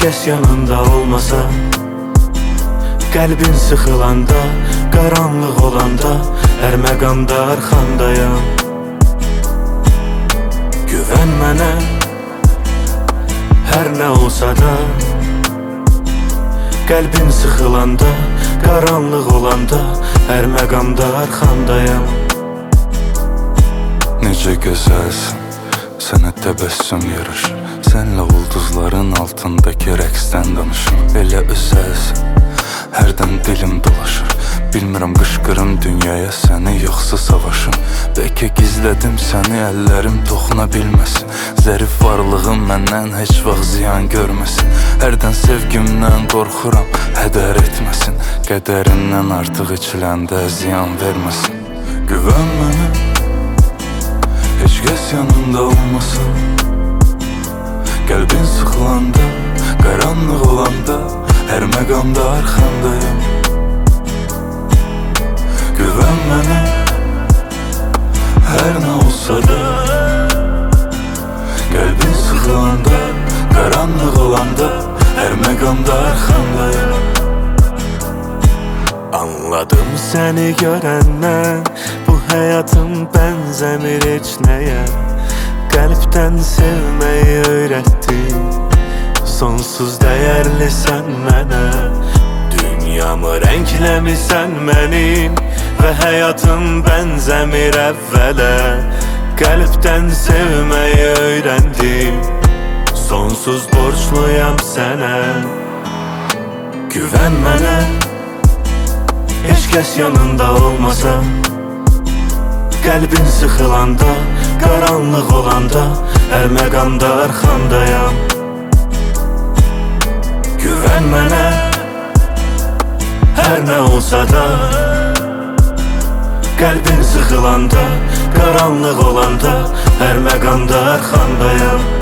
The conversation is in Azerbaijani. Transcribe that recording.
kəs yanında olmasa, qəlbin sıxılanda, qaranlıq olanda, hər məqamda arxandayam. Güvən mənə, hər nə olsa da, qəlbin sıxılanda, qaranlıq olanda, hər məqamda arxandayam. Necə gözəlsin, sənə təbəssüm yaraşır. Sənlə ulduzların altındakı rəqsdən danışım. Elə özəlsin, hərdən dilim dolaşır. Bilmirəm qışqırım dünyaya səni, yoxsa savaşım. Bəlkə gizlədim səni, əllərim toxuna bilməsin. Zərif varlığım məndən heç vaxt ziyan görməsin. Hərdən sevgimdən qorxuram, hədər etməsin. Qədərindən artıq içiləndə ziyan verməsin. Güvən mənə, heç kəs yanında olmasın. Qəlbin sıxılanda, qaranlıq olanda, hər məqamda arxandayım. Güvən mənə, hər nə olsa da, qəlbin sıxılanda, qaranlıq olanda, hər məqamda arxandayım. Anladım səni görəndən, bu həyatım bənzəmir heç nəyə. Qəlbdən sevməyi öyrətdin, sonsuz dəyərlisən mənə. Dünyamı rəngləmisən mənim və həyatım bənzəmir əvvələ. Qəlbdən sevməyi öyrəndim, sonsuz borcluyam sənə. Güvən mənə, heç kəs yanında olmasa, qəlbin sıxılanda, qaranlıq olanda, hər məqamda arxandayam. Güvən mənə, hər nə olsa da, qəlbin sıxılanda, qaranlıq olanda, hər məqamda arxandayam.